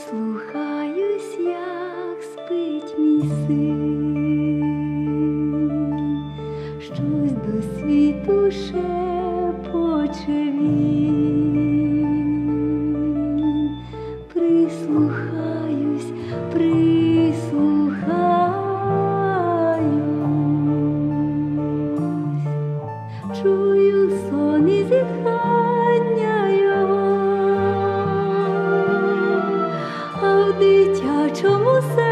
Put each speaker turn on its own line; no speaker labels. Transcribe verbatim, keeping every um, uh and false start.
прислухаюсь, як спить мій син, щось до світу шепоче він. Прислухаюсь, прислухаюсь, чую сон і зітхання його, а в дитячому серці